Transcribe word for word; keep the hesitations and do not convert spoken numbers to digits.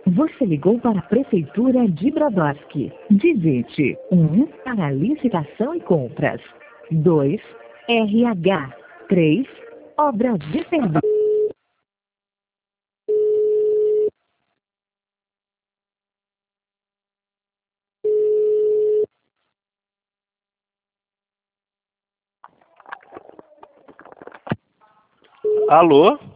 Você ligou para a Prefeitura de Brodowski. Digite um para licitação e compras. dois, R H. três, obras de serviço. Alô?